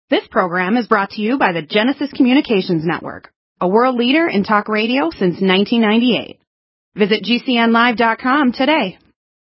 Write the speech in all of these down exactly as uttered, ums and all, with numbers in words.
This program is brought to you by the Genesis Communications Network, a world leader in talk radio since nineteen ninety-eight. Visit G C N live dot com today.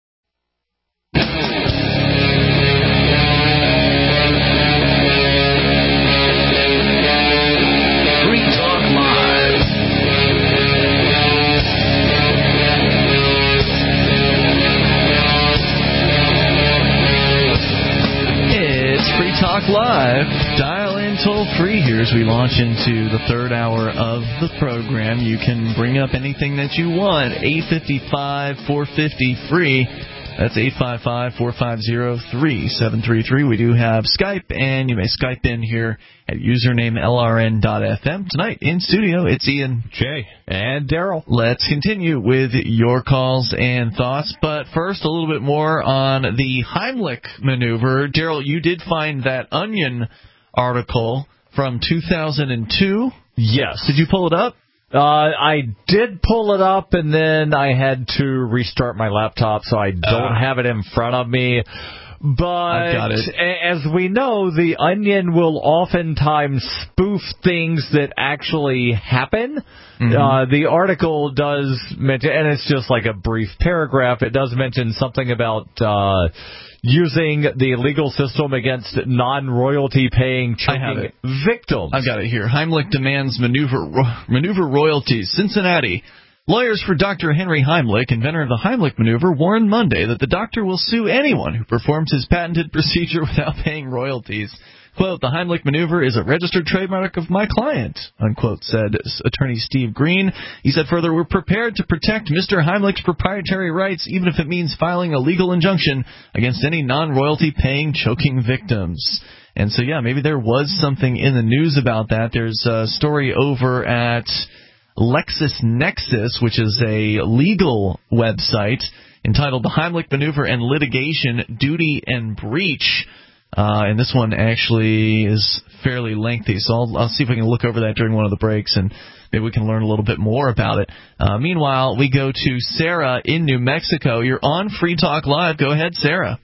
Talk Live. Dial in toll free here as we launch into the third hour of the program. You can bring up anything that you want. eight five five, four five zero, free. That's eight five five, four five zero, three seven three three. We do have Skype, and you may Skype in here at username L R N dot F M. Tonight in studio, it's Ian, Jay, and Daryl. Let's continue with your calls and thoughts. But first, a little bit more on the Heimlich maneuver. Daryl, you did find that Onion article from two thousand two. Yes. Did you pull it up? Uh, I did pull it up, and then I had to restart my laptop, so I don't uh, have it in front of me. But I've got it. As we know, the Onion will oftentimes spoof things that actually happen. Mm-hmm. Uh, the article does mention, and it's just like a brief paragraph, it does mention something about uh, using the legal system against non-royalty paying choking victims. I've got it here. Heimlich demands maneuver maneuver royalties. Cincinnati. Lawyers for Doctor Henry Heimlich, inventor of the Heimlich maneuver, warned Monday that the doctor will sue anyone who performs his patented procedure without paying royalties. Quote, the Heimlich maneuver is a registered trademark of my client, unquote, said attorney Steve Green. He said further, we're prepared to protect Mister Heimlich's proprietary rights, even if it means filing a legal injunction against any non-royalty paying choking victims. And so, yeah, maybe there was something in the news about that. There's a story over at LexisNexis, which is a legal website entitled The Heimlich Maneuver and Litigation, Duty and Breach. Uh, and this one actually is fairly lengthy, so I'll, I'll see if I can look over that during one of the breaks, and maybe we can learn a little bit more about it. Uh, meanwhile, we go to Sarah in New Mexico. You're on Free Talk Live. Go ahead, Sarah.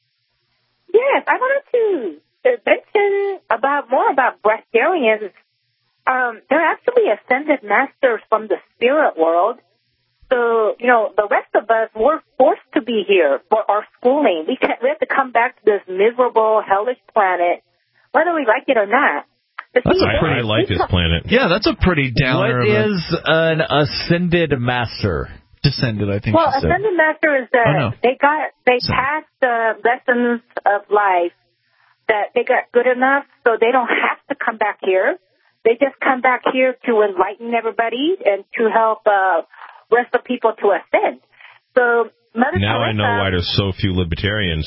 Yes, I wanted to mention about more about breatharians. Um, they're actually ascended masters from the spirit world. So, you know, the rest of us, we're forced to be here for our schooling. We can't, we have to come back to this miserable, hellish planet, whether we like it or not. That's I, pretty, I like this planet. Yeah, that's a pretty downer. What is an ascended master? Descended, I think. Well, ascended master is that oh, no. they got they Sorry. passed the lessons of life, that they got good enough, so they don't have to come back here. They just come back here to enlighten everybody and to help uh, rest of people to ascend. So Mother now Teresa, I know why there's so few libertarians.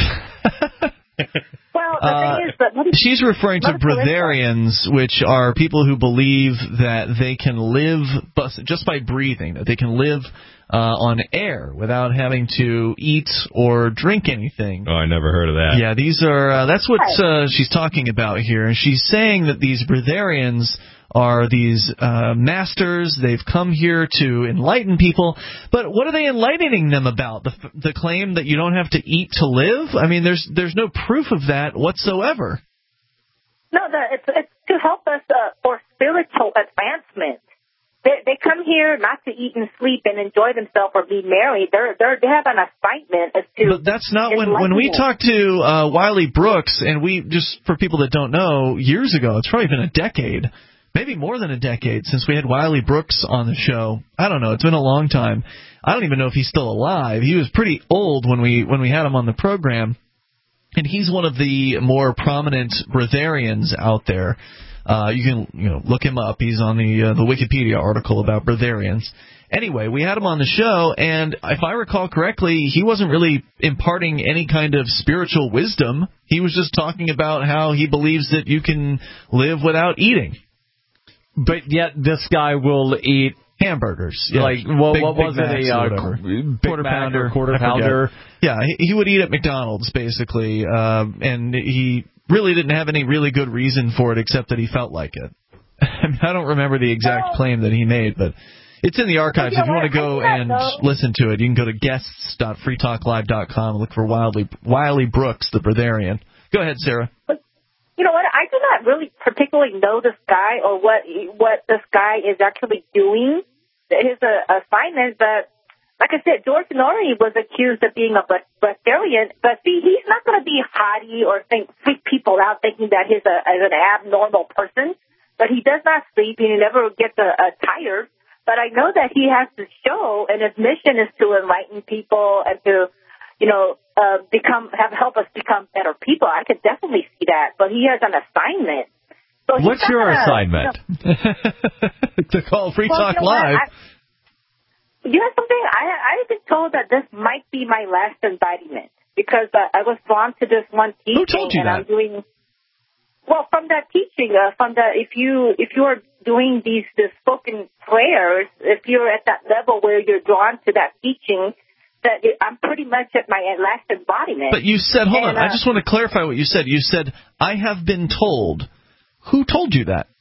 Well, the uh, thing is that Mother, she's referring Mother to breatharians, Teresa. Which are people who believe that they can live just by breathing, that they can live uh, on air without having to eat or drink anything. Oh, I never heard of that. Yeah, these are uh, that's what uh, she's talking about here, and she's saying that these breatharians are these uh, masters. They've come here to enlighten people. But what are they enlightening them about? The, the claim that you don't have to eat to live? I mean, there's there's no proof of that whatsoever. No, the, it's, it's to help us uh, for spiritual advancement. They, they come here not to eat and sleep and enjoy themselves or be married. They're, they're, they have an assignment as to. But that's not when when we talked to uh, Wiley Brooks, and we just for people that don't know, years ago, it's probably been a decade. Maybe more than a decade since we had Wiley Brooks on the show. I don't know. It's been a long time. I don't even know if he's still alive. He was pretty old when we when we had him on the program, and he's one of the more prominent breatharians out there. Uh, you can you know look him up. He's on the uh, the Wikipedia article about breatharians. Anyway, we had him on the show, and if I recall correctly, he wasn't really imparting any kind of spiritual wisdom. He was just talking about how he believes that you can live without eating. But yet this guy will eat hamburgers. Yeah. Like, well, big, what big was it? A uh, Big quarter pounder. Quarter pounder. Yeah, he, he would eat at McDonald's, basically. Uh, and he really didn't have any really good reason for it except that he felt like it. I mean, I don't remember the exact claim that he made, but it's in the archives. If you want to go and listen to it, you can go to guests dot free talk live dot com and look for Wiley, Wiley Brooks, the breatharian. Go ahead, Sarah. You know what? I do not really particularly know this guy or what what this guy is actually doing, his uh, assignment, but like I said, George Noory was accused of being a breatharian, but see, he's not going to be haughty or think, freak people out thinking that he's a, as an abnormal person, but he does not sleep and he never gets a, a tired. But I know that he has to show, and his mission is to enlighten people and to, you know, uh, become have help us become better people. I could definitely see that, but he has an assignment. So what's your gonna, assignment? You know, to call Free well, Talk you know Live. You know something? I, I've been told that this might be my last embodiment because uh, I was drawn to this one teaching. Who told you and that? I'm doing well from that teaching. Uh, from the if you if you are doing these the spoken prayers, if you're at that level where you're drawn to that teaching, that it, I'm pretty much at my last embodiment. But you said, hold and, on, uh, I just want to clarify what you said. You said I have been told. Who told you that?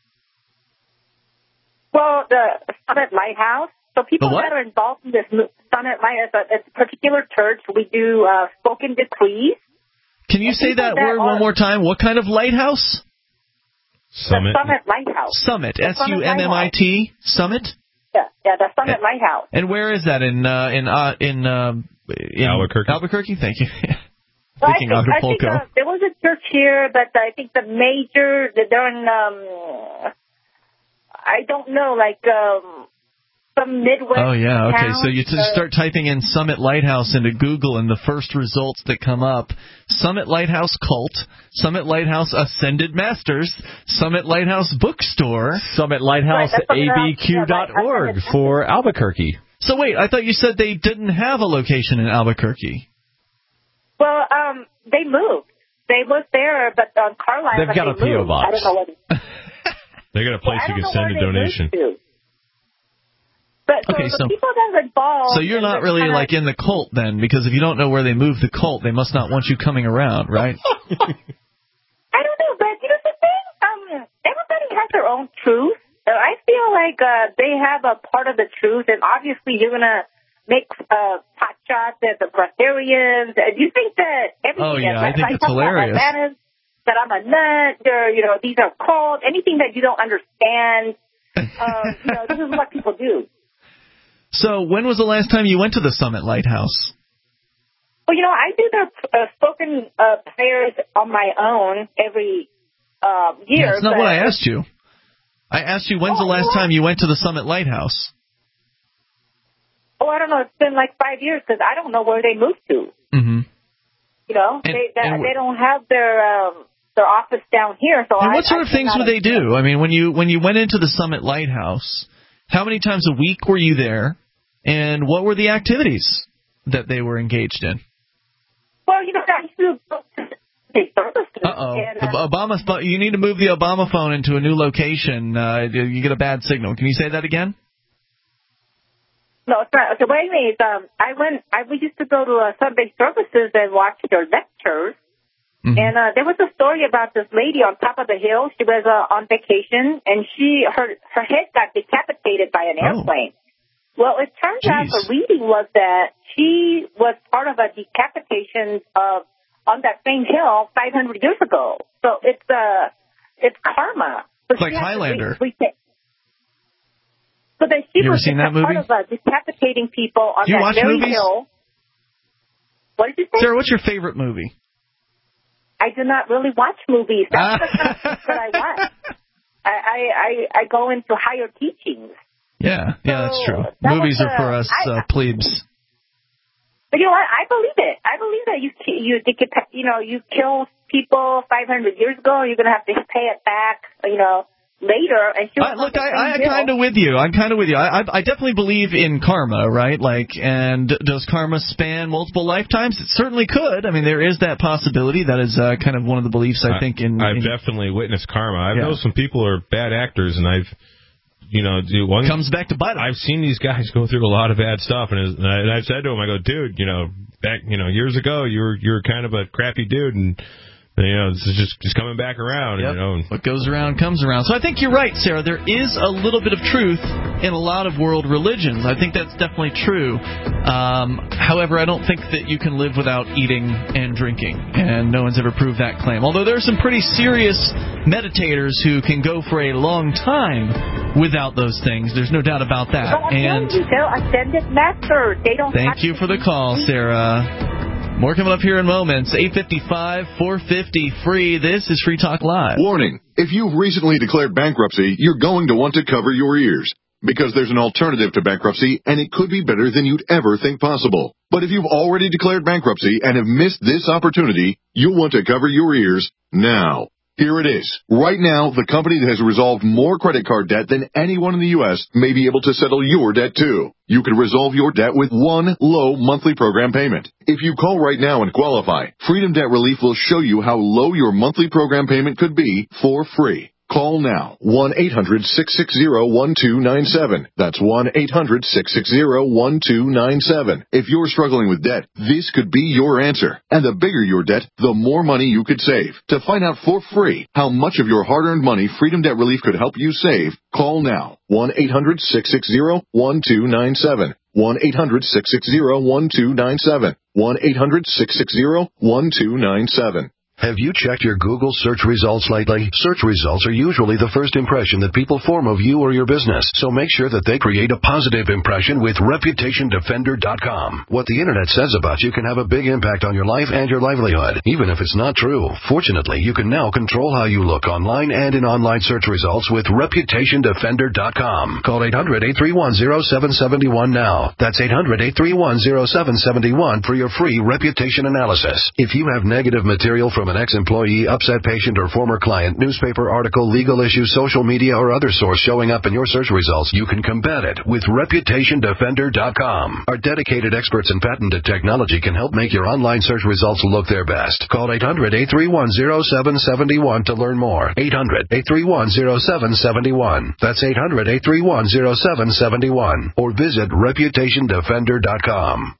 Well, the Summit Lighthouse. So people that are involved in this Summit Lighthouse, it's a particular church. We do uh, spoken decrees. Can you say that, that word one more time? What kind of lighthouse? Summit. The Summit Lighthouse. Summit. S U M M I T. Summit. Yeah, yeah, the Summit Lighthouse. And where is that in uh, in uh, in, uh, in Albuquerque? Albuquerque. Thank you. Well, I think, I think uh, there was a church here, but I think the major they're in. Um, I don't know, like. Um, Some Midwest oh, yeah, okay. town, So you t- start typing in Summit Lighthouse into Google, and the first results that come up, Summit Lighthouse Cult, Summit Lighthouse Ascended Masters, Summit Lighthouse Bookstore, Summit Lighthouse A B Q dot org for Albuquerque. So wait, I thought you said they didn't have a location in Albuquerque. Well, um, they moved. They was there, but on Carlisle, They've got they a P O moved. box. I don't know what. They got a place well, you can send a donation. But so okay, the so, people that are involved. So you're not really kinda, like in the cult then, because if you don't know where they moved the cult, they must not want you coming around, right? I don't know, but you know the thing? Um, everybody has their own truth. So I feel like uh, they have a part of the truth, and obviously you're gonna make uh, pot shots at the breatharians. Do you think that everything? Oh yeah, that, I think like, it's hilarious. That, is, that I'm a nut, or you know, these are called anything that you don't understand. Uh, you know, this is what people do. So when was the last time you went to the Summit Lighthouse? Well, you know, I do the uh, spoken uh, prayers on my own every uh, year. That's not what I asked you. I asked you when's oh, the last what? time you went to the Summit Lighthouse? Oh, I don't know. It's been like five years because I don't know where they moved to. Mm-hmm. You know, and, they they, and they don't have their um, their office down here. So and I, what sort I of things would they do? I mean, when you when you went into the Summit Lighthouse, how many times a week were you there, and what were the activities that they were engaged in? Well, you know, I used to go to the services. Uh-oh. And, uh, Obama's phone, you need to move the Obama phone into a new location. Uh, you get a bad signal. Can you say that again? No, it's not. Okay, well, anyways, um, I went, I we used to go to uh, Sunday services and watch their lectures. Mm-hmm. And uh, there was a story about this lady on top of the hill. She was uh, on vacation, and she her her head got decapitated by an oh. airplane. Well, it turns Jeez. out the reading was that she was part of a decapitation of on that same hill five hundred years ago. So it's uh it's karma. So it's like Highlander. Re- re- so that she you was ever seen that movie? part of uh, decapitating people on Do you that watch very movies? hill. What did you say? Sarah, what's your favorite movie? I do not really watch movies. That's the kind of things that I watch. I, I, I, I go into higher teachings. Yeah, yeah, that's true. That Movies was, are for uh, us I, uh, plebes. But you know what? I believe it. I believe that you you you know you kill people five hundred years ago. You're gonna have to pay it back. You know. Later, and she I, look, I, I kind of with you. I'm kind of with you. I, I, I definitely believe in karma, right? Like, and does karma span multiple lifetimes? It certainly could. I mean, there is that possibility. That is uh, kind of one of the beliefs I, I think in. I've in, definitely witnessed karma. I yeah. know some people are bad actors, and I've, you know, do one comes back to bite them. I've seen these guys go through a lot of bad stuff, and, I, and I've said to them, I go, dude, you know, back, you know, years ago, you were you were kind of a crappy dude, and You know, it's just just coming back around. Yep. You know, what goes around comes around. So I think you're right, Sarah. There is a little bit of truth in a lot of world religions. I think that's definitely true. Um, however, I don't think that you can live without eating and drinking, and no one's ever proved that claim. Although there are some pretty serious meditators who can go for a long time without those things. There's no doubt about that. But and you, they're ascended masters. They don't. Thank you for the call, Sarah. More coming up here in moments. eight five five, four five zero, free. This is Free Talk Live. Warning. If you've recently declared bankruptcy, you're going to want to cover your ears. Because there's an alternative to bankruptcy, and it could be better than you'd ever think possible. But if you've already declared bankruptcy and have missed this opportunity, you'll want to cover your ears now. Here it is. Right now, the company that has resolved more credit card debt than anyone in the U S may be able to settle your debt too. You can resolve your debt with one low monthly program payment. If you call right now and qualify, Freedom Debt Relief will show you how low your monthly program payment could be for free. Call now, one eight hundred, six six zero, one two nine seven. That's one eight hundred, six six zero, one two nine seven. If you're struggling with debt, this could be your answer. And the bigger your debt, the more money you could save. To find out for free how much of your hard-earned money Freedom Debt Relief could help you save, call now, one eight hundred, six six zero, one two nine seven. one eight hundred, six six zero, one two nine seven. one eight hundred, six six zero, one two nine seven. Have you checked your Google search results lately? Search results are usually the first impression that people form of you or your business, so make sure that they create a positive impression with Reputation Defender dot com. What the Internet says about you can have a big impact on your life and your livelihood, even if it's not true. Fortunately, you can now control how you look online and in online search results with Reputation Defender dot com. Call eight hundred, eight three one, zero seven seven one now. That's eight hundred, eight three one, zero seven seven one for your free reputation analysis. If you have negative material from an ex-employee, upset patient, or former client, newspaper article, legal issue, social media, or other source showing up in your search results, you can combat it with Reputation Defender dot com. Our dedicated experts in patented technology can help make your online search results look their best. Call eight hundred, eight three one, zero seven seven one to learn more. eight hundred, eight three one, zero seven seven one. That's eight hundred, eight three one, zero seven seven one. Or visit Reputation Defender dot com.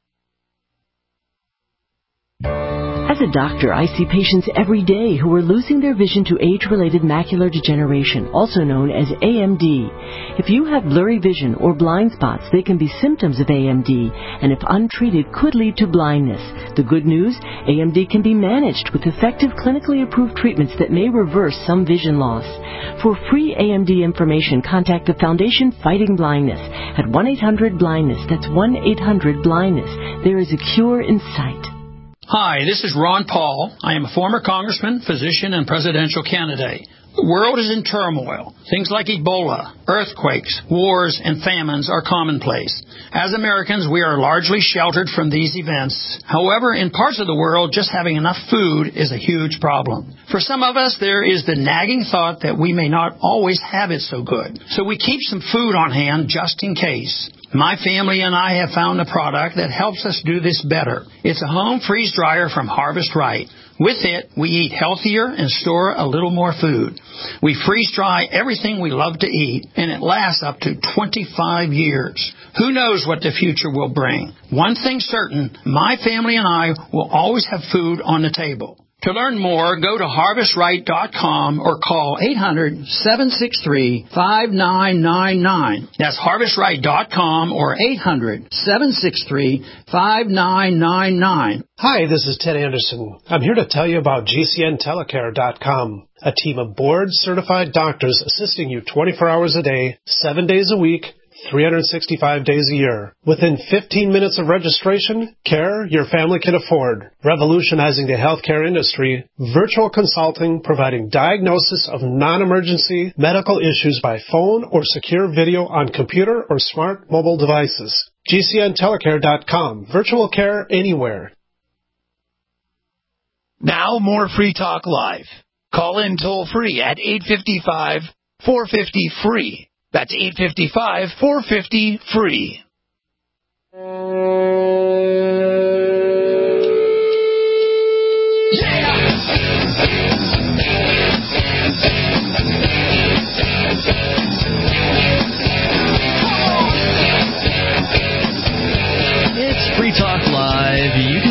As a doctor, I see patients every day who are losing their vision to age-related macular degeneration, also known as A M D. If you have blurry vision or blind spots, they can be symptoms of A M D, and if untreated, could lead to blindness. The good news, A M D can be managed with effective clinically approved treatments that may reverse some vision loss. For free A M D information, contact the Foundation Fighting Blindness at one eight hundred blindness. That's one eight hundred blindness. There is a cure in sight. Hi, this is Ron Paul. I am a former congressman, physician, and presidential candidate. The world is in turmoil. Things like Ebola, earthquakes, wars, and famines are commonplace. As Americans, we are largely sheltered from these events. However, in parts of the world, just having enough food is a huge problem. For some of us, there is the nagging thought that we may not always have it so good. So we keep some food on hand just in case. My family and I have found a product that helps us do this better. It's a home freeze dryer from Harvest Right. With it, we eat healthier and store a little more food. We freeze dry everything we love to eat, and it lasts up to twenty-five years. Who knows what the future will bring? One thing's certain, my family and I will always have food on the table. To learn more, go to harvest right dot com or call eight hundred, seven six three, five nine nine nine. That's harvest right dot com or eight hundred, seven six three, five nine nine nine. Hi, this is Ted Anderson. I'm here to tell you about G C N telecare dot com, a team of board-certified doctors assisting you twenty-four hours a day, seven days a week, three hundred sixty-five days a year. Within fifteen minutes of registration, care your family can afford. Revolutionizing the healthcare industry, virtual consulting providing diagnosis of non-emergency medical issues by phone or secure video on computer or smart mobile devices. G C N telecare dot com. Virtual care anywhere. Now more Free Talk Live. Call in toll-free at eight five five, four five zero, free. That's eight five five, four five zero, free. It's Free Talk Live. You can join us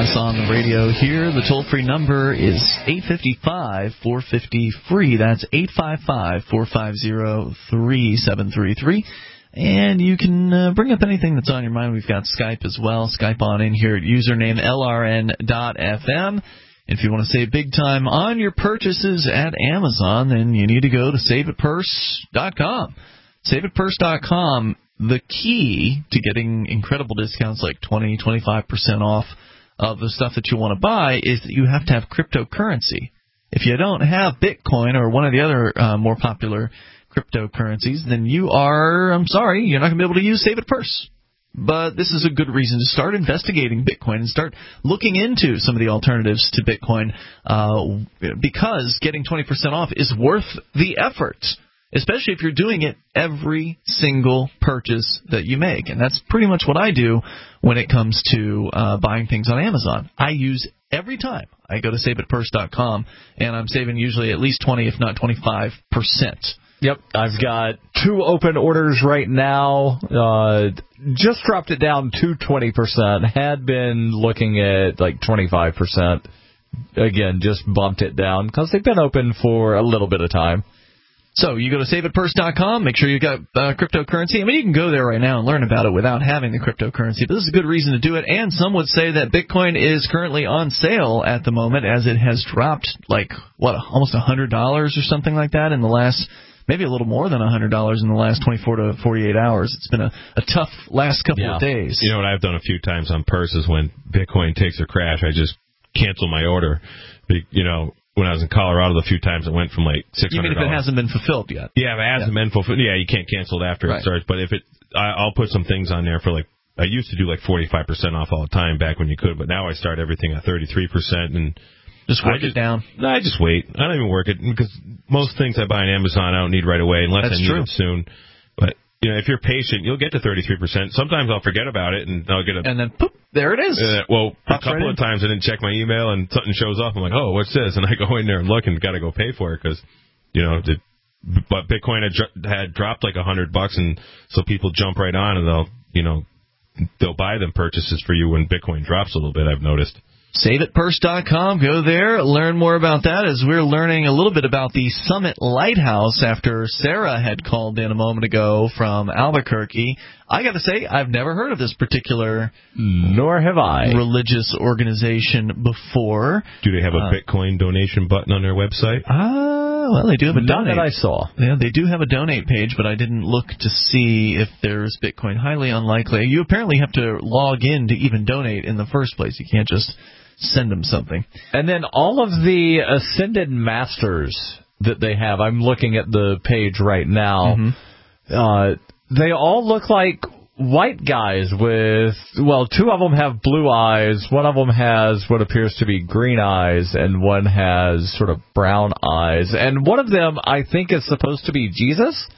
us on the radio here. The toll-free number is eight five five, four five zero, free. That's eight five five, four five zero, three seven three three. And you can uh, bring up anything that's on your mind. We've got Skype as well. Skype on in here at username L R N dot F M. If you want to save big time on your purchases at Amazon, then you need to go to save it purse dot com. save it purse dot com. The key to getting incredible discounts like twenty, twenty-five percent off of the stuff that you want to buy is that you have to have cryptocurrency. If you don't have Bitcoin or one of the other uh, more popular cryptocurrencies, then you are, I'm sorry, you're not going to be able to use Save It Purse. But this is a good reason to start investigating Bitcoin and start looking into some of the alternatives to Bitcoin uh, because getting twenty percent off is worth the effort, especially if you're doing it every single purchase that you make. And that's pretty much what I do when it comes to uh, buying things on Amazon. I use every time I go to save it purse dot com, and I'm saving usually at least twenty, if not twenty-five percent. Yep, I've got two open orders right now. Uh, just dropped it down to twenty percent. Had been looking at like twenty-five percent. Again, just bumped it down because they've been open for a little bit of time. So you go to save it purse dot com, make sure you've got uh, cryptocurrency. I mean, you can go there right now and learn about it without having the cryptocurrency, but this is a good reason to do it. And some would say that Bitcoin is currently on sale at the moment as it has dropped like, what, almost one hundred dollars or something like that in the last, maybe a little more than one hundred dollars in the last twenty-four to forty-eight hours. It's been a, a tough last couple yeah. of days. You know what I've done a few times on purses when Bitcoin takes a crash, I just cancel my order. You know, when I was in Colorado, the few times it went from like six hundred dollars. You mean if it hasn't been fulfilled yet? Yeah, if it hasn't yeah. been fulfilled. Yeah, you can't cancel it after right. it starts. But if it, I, I'll put some things on there for like, I used to do like forty-five percent off all the time back when you could, but now I start everything at thirty-three percent and just work just, it down. No, I just wait. I don't even work it because most things I buy on Amazon I don't need right away unless That's I need true. it soon. But you know, if you're patient, you'll get to thirty-three percent. Sometimes I'll forget about it and I'll get a and then poop, there it is. Uh, well, Pops a couple right of times I didn't check my email and something shows up. I'm like, oh, what's this? And I go in there and look and got to go pay for it because you know, the, but Bitcoin had, had dropped like a hundred bucks, and so people jump right on and they'll you know they'll buy them purchases for you when Bitcoin drops a little bit. I've noticed. save it purse dot com. Go there. Learn more about that as we're learning a little bit about the Summit Lighthouse after Sarah had called in a moment ago from Albuquerque. I got to say, I've never heard of this particular nor have I religious organization before. Do they have a uh, Bitcoin donation button on their website? Ah, well, they do have a None donate. that I saw. Yeah, they do have a donate page, but I didn't look to see if there's Bitcoin. Highly unlikely. You apparently have to log in to even donate in the first place. You can't just send them something. And then all of the Ascended Masters that they have, I'm looking at the page right now, mm-hmm. uh, they all look like white guys with, well, two of them have blue eyes, one of them has what appears to be green eyes, and one has sort of brown eyes. And one of them, I think, is supposed to be Jesus.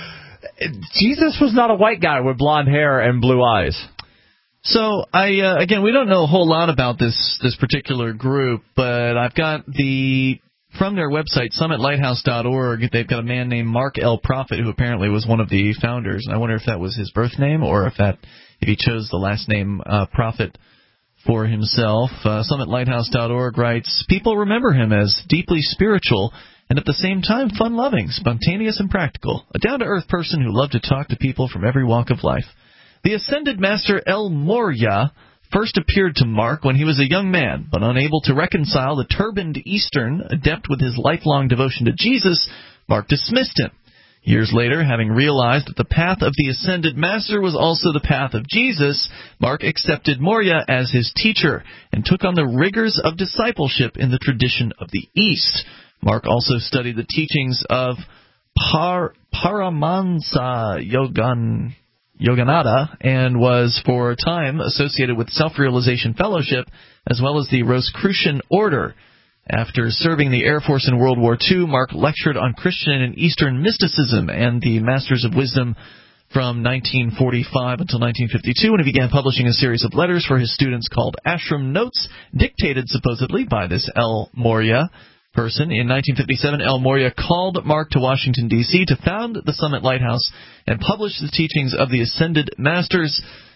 Jesus was not a white guy with blonde hair and blue eyes. So, I uh, again, we don't know a whole lot about this this particular group, but I've got the, from their website, summit lighthouse dot org, they've got a man named Mark L. Prophet, who apparently was one of the founders, and I wonder if that was his birth name, or if that if he chose the last name uh, Prophet for himself. Uh, summit lighthouse dot org writes, people remember him as deeply spiritual, and at the same time fun-loving, spontaneous and practical, a down-to-earth person who loved to talk to people from every walk of life. The Ascended Master El Morya first appeared to Mark when he was a young man, but unable to reconcile the turbaned Eastern, adept with his lifelong devotion to Jesus, Mark dismissed him. Years later, having realized that the path of the Ascended Master was also the path of Jesus, Mark accepted Morya as his teacher and took on the rigors of discipleship in the tradition of the East. Mark also studied the teachings of Par- Paramahansa Yogan... Yogananda, and was for a time associated with Self-Realization Fellowship as well as the Rosicrucian Order. After serving the Air Force in World War Two, Mark lectured on Christian and Eastern mysticism and the Masters of Wisdom from nineteen forty-five until nineteen fifty-two, when he began publishing a series of letters for his students called Ashram Notes, dictated supposedly by this El Morya person. In nineteen fifty-seven, El Morya called Mark to Washington, D C to found the Summit Lighthouse and publish the teachings of the Ascended Masters.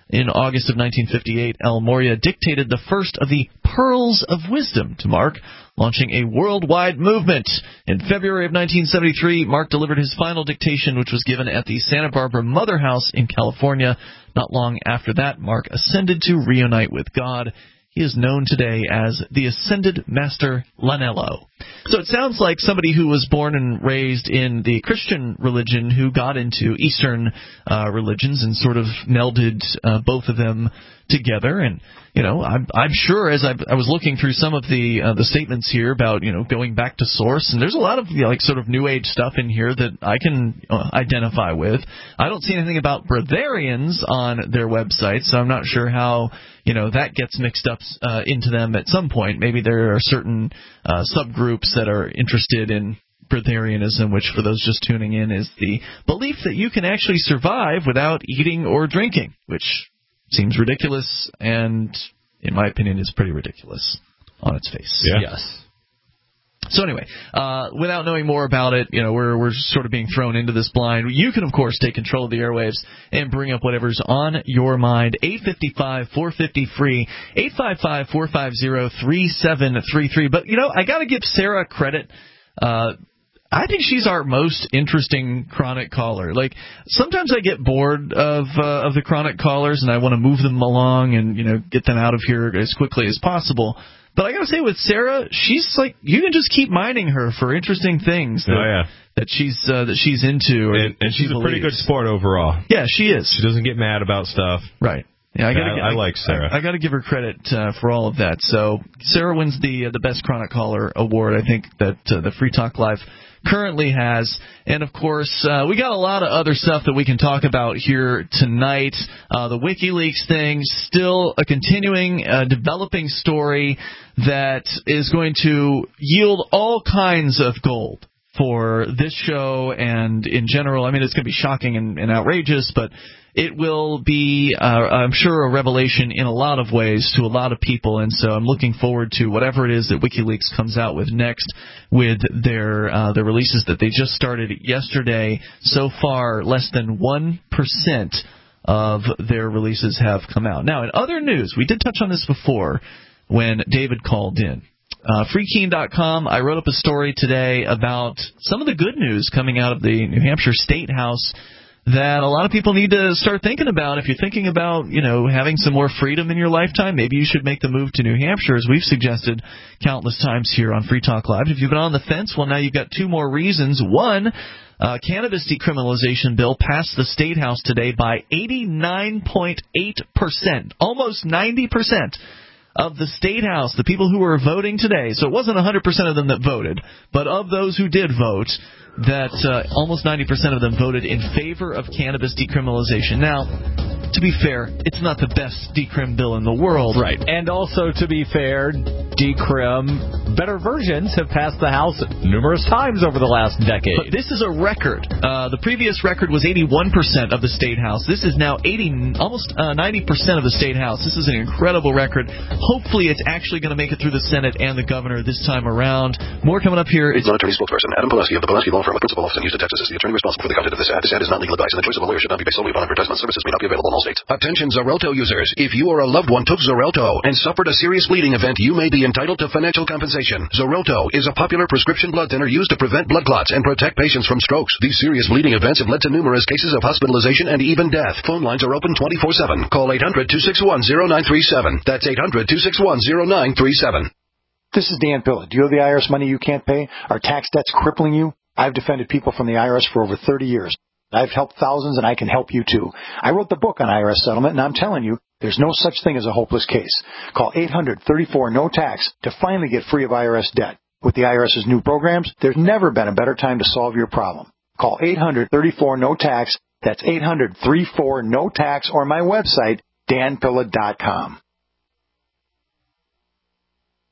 In August of nineteen fifty-eight, El Morya dictated the first of the Pearls of Wisdom to Mark, launching a worldwide movement. In February of nineteen seventy-three, Mark delivered his final dictation, which was given at the Santa Barbara Mother House in California. Not long after that, Mark ascended to reunite with God. He is known today as the Ascended Master Lanello. So it sounds like somebody who was born and raised in the Christian religion who got into Eastern uh, religions and sort of melded uh, both of them together. And, you know, I'm, I'm sure as I, I was looking through some of the uh, the statements here about, you know, going back to source, and there's a lot of, you know, like, sort of New Age stuff in here that I can uh, identify with. I don't see anything about breatharians on their website, so I'm not sure how, you know, that gets mixed up uh, into them at some point. Maybe there are certain uh, subgroups that are interested in breatharianism, which for those just tuning in is the belief that you can actually survive without eating or drinking, which seems ridiculous and, in my opinion, is pretty ridiculous on its face. Yeah. Yes. So anyway, uh, without knowing more about it, you know, we're we're sort of being thrown into this blind. You can, of course, take control of the airwaves and bring up whatever's on your mind. eight five five, four five zero, free, eight five five, four five zero, three seven three three. But, you know, I got to give Sarah credit. Uh, I think she's our most interesting chronic caller. Like, sometimes I get bored of uh, of the chronic callers, and I want to move them along and, you know, get them out of here as quickly as possible. But I got to say, with Sarah, she's like, you can just keep mining her for interesting things that, oh, yeah. that she's uh, that she's into. Or and and she's she a pretty good sport overall. Yeah, she is. She doesn't get mad about stuff. Right. Yeah, I, gotta, I, I like Sarah. I, I got to give her credit uh, for all of that. So Sarah wins the uh, the Best Chronic Caller award, I think, that uh, the Free Talk Live currently has. And, of course, uh, we got a lot of other stuff that we can talk about here tonight. Uh, the WikiLeaks thing, still a continuing, uh, developing story that is going to yield all kinds of gold for this show and in general. I mean, it's going to be shocking and, and outrageous, but it will be, uh, I'm sure, a revelation in a lot of ways to a lot of people, and so I'm looking forward to whatever it is that WikiLeaks comes out with next with their uh, their releases that they just started yesterday. So far, less than one percent of their releases have come out. Now, in other news, we did touch on this before when David called in. Uh, free keen dot com, I wrote up a story today about some of the good news coming out of the New Hampshire State House that a lot of people need to start thinking about. If you're thinking about, you know, having some more freedom in your lifetime, maybe you should make the move to New Hampshire, as we've suggested countless times here on Free Talk Live. If you've been on the fence, well, now you've got two more reasons. One, uh, cannabis decriminalization bill passed the State House today by eighty-nine point eight percent, almost ninety percent. Of the State House, the people who were voting today, so it wasn't one hundred percent of them that voted, but of those who did vote, that uh, almost ninety percent of them voted in favor of cannabis decriminalization. Now, to be fair, it's not the best decrim bill in the world. Right. And also, to be fair, decrim, better versions have passed the House numerous times over the last decade. But this is a record. Uh, the previous record was eighty-one percent of the State House. This is now eighty, almost uh, ninety percent of the State House. This is an incredible record. Hopefully it's actually going to make it through the Senate and the governor this time around. More coming up here. It's non-attorney spokesperson Adam Pulaski of the Pulaski Law Firm, a principal office in Houston, Texas, is the attorney responsible for the content of this ad. This ad is not legal advice, and the choice of a lawyer should not be based solely upon advertisement. Services may not be available in all states. Attention Xarelto users. If you or a loved one took Xarelto and suffered a serious bleeding event, you may be entitled to financial compensation. Xarelto is a popular prescription blood thinner used to prevent blood clots and protect patients from strokes. These serious bleeding events have led to numerous cases of hospitalization and even death. Phone lines are open twenty-four seven. Call eight hundred, two six one, zero nine three seven. That's eight hundred, two six one, zero nine three seven. This is Dan Pilla. Do you owe the I R S money you can't pay? Are tax debts crippling you? I've defended people from the I R S for over thirty years. I've helped thousands, and I can help you, too. I wrote the book on I R S settlement, and I'm telling you, there's no such thing as a hopeless case. Call eight hundred, thirty-four, no tax to finally get free of I R S debt. With the IRS's new programs, there's never been a better time to solve your problem. Call eight hundred, thirty-four, no tax. That's eight hundred, thirty-four, no tax, or my website, dan pilla dot com.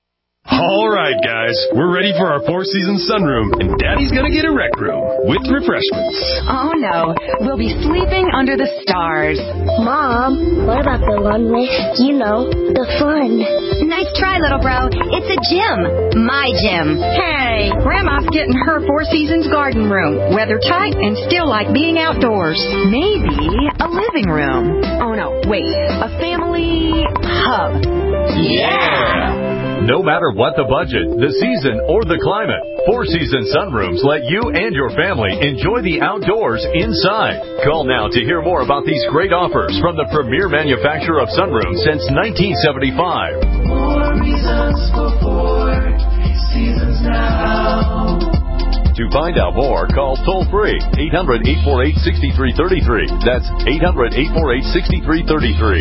All right, guys, we're ready for our Four Seasons sunroom, and Daddy's gonna get a rec room with refreshments. Oh, no. We'll be sleeping under the stars. Mom, what about the one with, you know, the fun? Nice try, little bro. It's a gym. My gym. Hey, Grandma's getting her Four Seasons garden room. Weather tight and still like being outdoors. Maybe a living room. Oh, no, wait. A family hub. Yeah! No matter what the budget, the season, or the climate, Four Seasons Sunrooms let you and your family enjoy the outdoors inside. Call now to hear more about these great offers from the premier manufacturer of sunrooms since nineteen seventy-five. More reasons for Four Seasons now. To find out more, call toll-free eight hundred, eight four eight, six three three three. That's eight hundred, eight four eight, six three three three.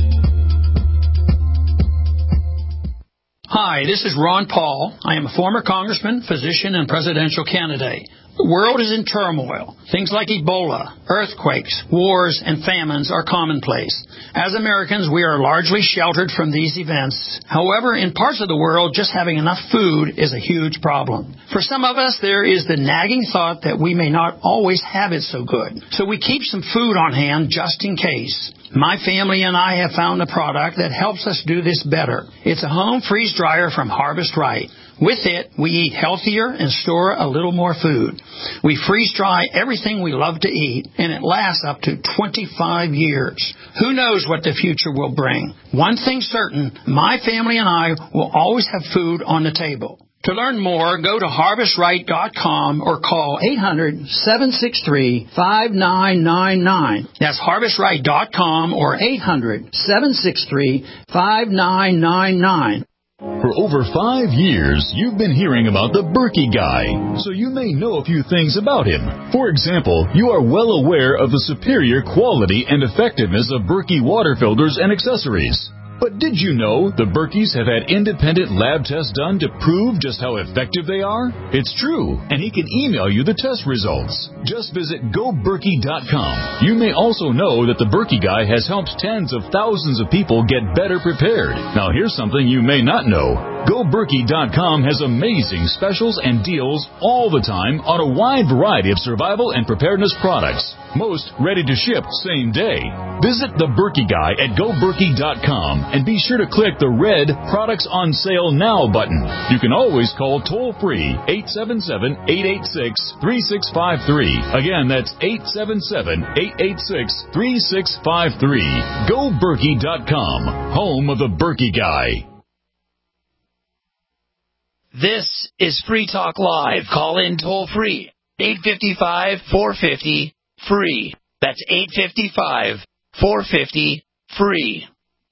Hi, this is Ron Paul. I am a former congressman, physician, and presidential candidate. The world is in turmoil. Things like Ebola, earthquakes, wars, and famines are commonplace. As Americans, we are largely sheltered from these events. However, in parts of the world, just having enough food is a huge problem. For some of us, there is the nagging thought that we may not always have it so good. So we keep some food on hand just in case. My family and I have found a product that helps us do this better. It's a home freeze dryer from Harvest Right. With it, we eat healthier and store a little more food. We freeze dry everything we love to eat, and it lasts up to twenty-five years. Who knows what the future will bring? One thing's certain, my family and I will always have food on the table. To learn more, go to harvest right dot com or call eight hundred, seven six three, five nine nine nine. That's harvest right dot com or eight hundred, seven six three, five nine nine nine. For over five years, you've been hearing about the Berkey Guy, so you may know a few things about him. For example, you are well aware of the superior quality and effectiveness of Berkey water filters and accessories. But did you know the Berkeys have had independent lab tests done to prove just how effective they are? It's true, and he can email you the test results. Just visit go berkey dot com. You may also know that the Berkey Guy has helped tens of thousands of people get better prepared. Now here's something you may not know. go berkey dot com has amazing specials and deals all the time on a wide variety of survival and preparedness products. Most ready to ship same day. Visit the Berkey Guy at go berkey dot com and be sure to click the red Products on Sale Now button. You can always call toll-free eight seven seven, eight eight six, three six five three. Again, that's eight seven seven, eight eight six, three six five three. go berkey dot com, home of the Berkey Guy. This is Free Talk Live. Call in toll-free eight five five, four five zero, free. That's eight five five, four five zero, free.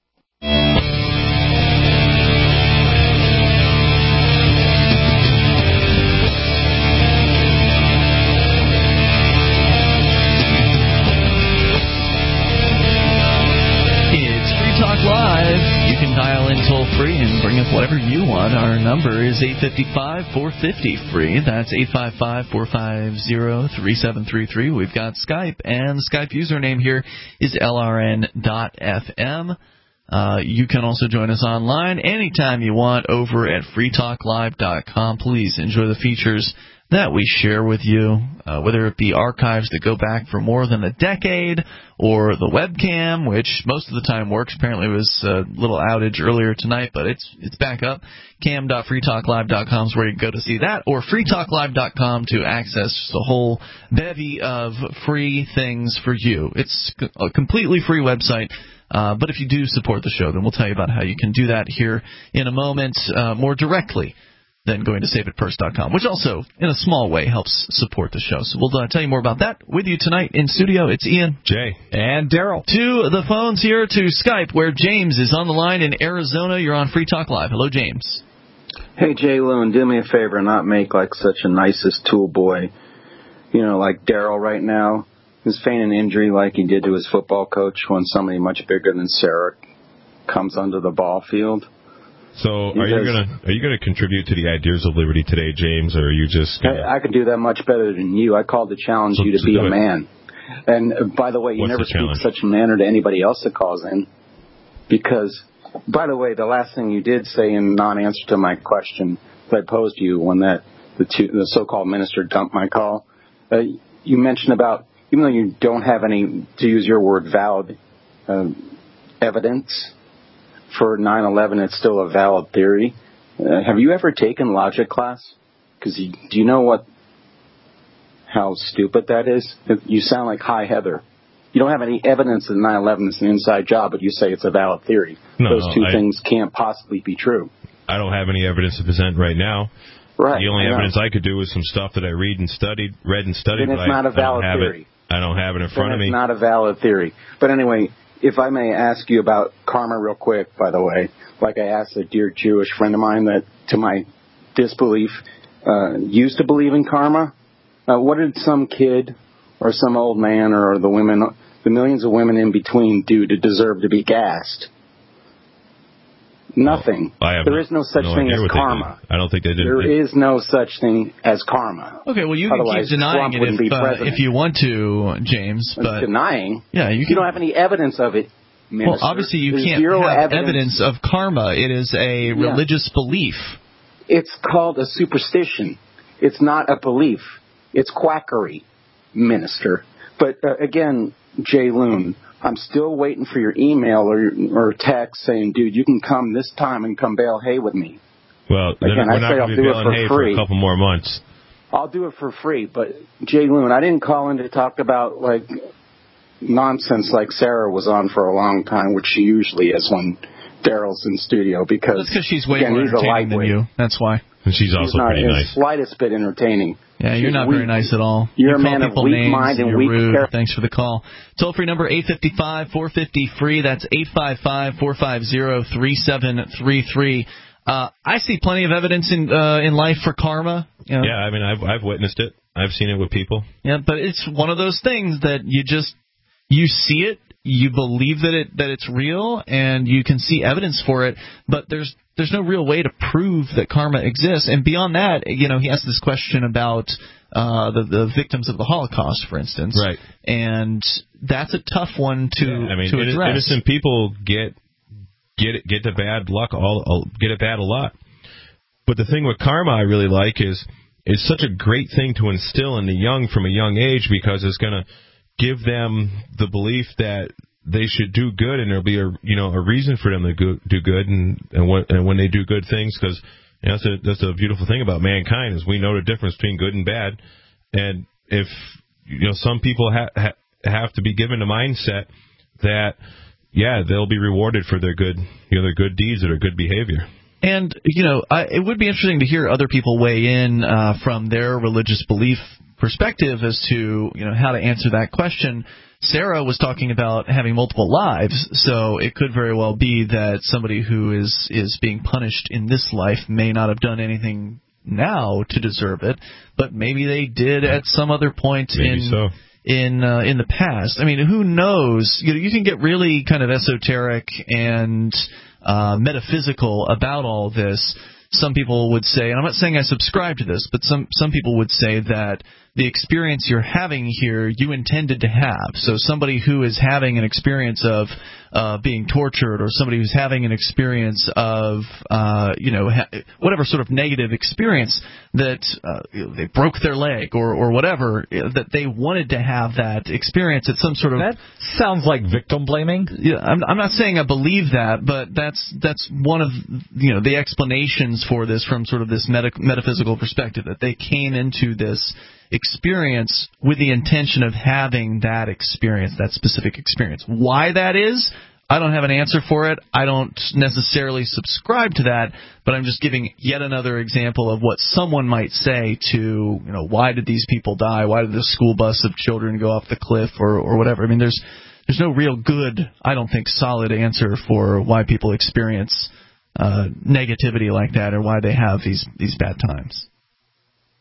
Talk Live. You can dial in toll free and bring up whatever you want. Our number is eight five five, four five zero, free. That's eight five five, four five zero, three seven three three. We've got Skype, and the Skype username here is L R N dot F M. Uh, you can also join us online anytime you want over at free talk live dot com. Please enjoy the features that we share with you, uh, whether it be archives that go back for more than a decade, or the webcam, which most of the time works. Apparently it was a little outage earlier tonight, but it's it's back up. cam dot free talk live dot com is where you can go to see that, or free talk live dot com to access the whole bevy of free things for you. It's a completely free website. Uh, but if you do support the show, then we'll tell you about how you can do that here in a moment, uh, more directly than going to save it purse dot com, which also, in a small way, helps support the show. So we'll uh, tell you more about that. With you tonight in studio, it's Ian, Jay, and Daryl. To the phones here, to Skype, where James is on the line in Arizona. You're on Free Talk Live. Hello, James. Hey, Jay Lune, do me a favor and not make like such a nicest tool boy, you know, like Daryl right now. He's feigning injury like he did to his football coach when somebody much bigger than Sarah comes onto the ball field. So are you gonna are you gonna contribute to the Ideas of Liberty today, James, or are you just gonna... I, I could do that much better than you. I called to challenge so, you to so be a man. And uh, by the way, you What's never speak challenge? such a manner to anybody else that calls in, because By the way, the last thing you did say in non-answer to my question that I posed to you when that the, two, the so-called minister dumped my call, uh, you mentioned about, even though you don't have any, to use your word, valid uh, evidence for nine eleven, it's still a valid theory. Uh, have you ever taken logic class? Because do you know what, how stupid that is? You sound like Hi Heather. You don't have any evidence that nine eleven is an inside job, but you say it's a valid theory. No, Those two I, things can't possibly be true. I don't have any evidence to present right now. Right. The only I evidence I could do is some stuff that I read and studied, read and studied. Then it's but not I, a valid I don't have theory. It, I don't have it in front then of me. It's not a valid theory. But anyway, if I may ask you about karma real quick, by the way, like I asked a dear Jewish friend of mine that, to my disbelief, uh, used to believe in karma. Uh, what did some kid or some old man or the women, the millions of women in between do to deserve to be gassed? Nothing. Well, I have there no, is no such no thing idea as what they karma. did. I don't think they did. There they, is no such thing as karma. Okay, well, you can Otherwise, keep denying Trump it wouldn't if, be uh, president. if you want to, James. But denying? Yeah, you, can, you don't have any evidence of it, Minister. Well, obviously you There's can't zero have evidence. evidence of karma. It is a Yeah. religious belief. It's called a superstition. It's not a belief. It's quackery, Minister. But uh, again, Jay Loon, I'm still waiting for your email or or text saying, dude, you can come this time and come bale hay with me. Well, Again, we're I not say going I'll to be do it baling for hay for free. a couple more months. I'll do it for free. But Jay Loon, I didn't call in to talk about like nonsense like Sarah was on for a long time, which she usually is when Daryl's in studio. Because That's because she's way again, more he's a entertaining than lightweight. you. That's why. And she's also She's not pretty the nice. slightest bit entertaining. Yeah, you're She's not weak. very nice at all. You're you a call man of people weak names, mind and you're weak rude. character. Thanks for the call. Toll free number eight five five, four five zero, free. That's eight five five, four five zero, three seven three three. Uh, I see plenty of evidence in uh, in life for karma. You know? Yeah, I mean, I've I've witnessed it. I've seen it with people. Yeah, but it's one of those things that you just you see it, you believe that it that it's real, and you can see evidence for it. But there's there's no real way to prove that karma exists. And beyond that, you know, he asked this question about uh, the the victims of the Holocaust, for instance. Right. And that's a tough one to Yeah, I mean, to address. innocent people get get it, get the bad luck, all, all get it bad a lot. But the thing with karma I really like is it's such a great thing to instill in the young from a young age, because it's going to give them the belief that they should do good, and there'll be a you know a reason for them to go, do good, and and, what, and when they do good things, because you know, that's a that's a beautiful thing about mankind is we know the difference between good and bad, and if you know some people ha- ha- have to be given the mindset that yeah they'll be rewarded for their good you know their good deeds or their good behavior. And, you know, I, it would be interesting to hear other people weigh in uh, from their religious belief perspective as to, you know, how to answer that question. Sarah was talking about having multiple lives, so it could very well be that somebody who is, is being punished in this life may not have done anything now to deserve it, but maybe they did at some other point maybe in so. in uh, in the past. I mean, who knows? You know, you can get really kind of esoteric and Uh, metaphysical about all this. Some people would say, and I'm not saying I subscribe to this, but some some people would say that the experience you're having here you intended to have. So somebody who is having an experience of uh, being tortured, or somebody who's having an experience of uh, you know ha- whatever sort of negative experience, that uh, you know, they broke their leg or or whatever, that they wanted to have that experience at some sort of. That sounds like victim blaming. Yeah, I'm, I'm not saying I believe that, but that's that's one of you know the explanations for this from sort of this meta- metaphysical perspective, that they came into this experience with the intention of having that experience, that specific experience. Why that is, I don't have an answer for it. I don't necessarily subscribe to that, but I'm just giving yet another example of what someone might say to, you know, why did these people die? Why did the school bus of children go off the cliff, or, or whatever? I mean, there's there's no real good, I don't think, solid answer for why people experience uh, negativity like that, or why they have these these bad times.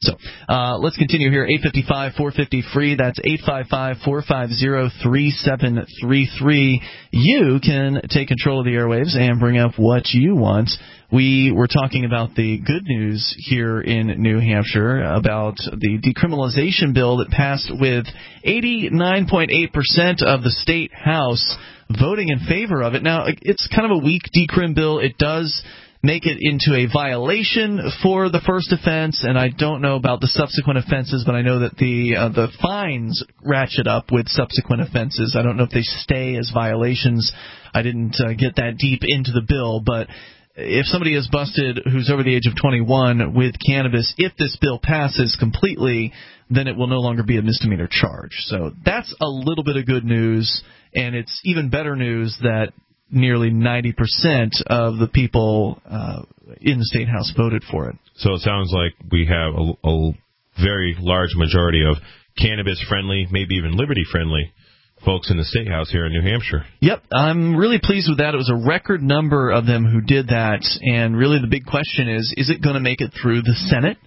So uh, let's continue here. eight five five, four five zero, free. That's eight five five, four five zero, three seven three three. You can take control of the airwaves and bring up what you want. We were talking about the good news here in New Hampshire about the decriminalization bill that passed with eighty-nine point eight percent of the state House voting in favor of it. Now, it's kind of a weak decrim bill. It does make it into a violation for the first offense, and I don't know about the subsequent offenses, but I know that the uh, the fines ratchet up with subsequent offenses. I don't know if they stay as violations. I didn't uh, get that deep into the bill, but if somebody is busted who's over the age of twenty-one with cannabis, if this bill passes completely, then it will no longer be a misdemeanor charge. So that's a little bit of good news, and it's even better news that nearly ninety percent of the people uh, in the State House voted for it. So it sounds like we have a, a very large majority of cannabis-friendly, maybe even liberty-friendly folks in the State House here in New Hampshire. Yep, I'm really pleased with that. It was a record number of them who did that, and really the big question is, is it going to make it through the Senate?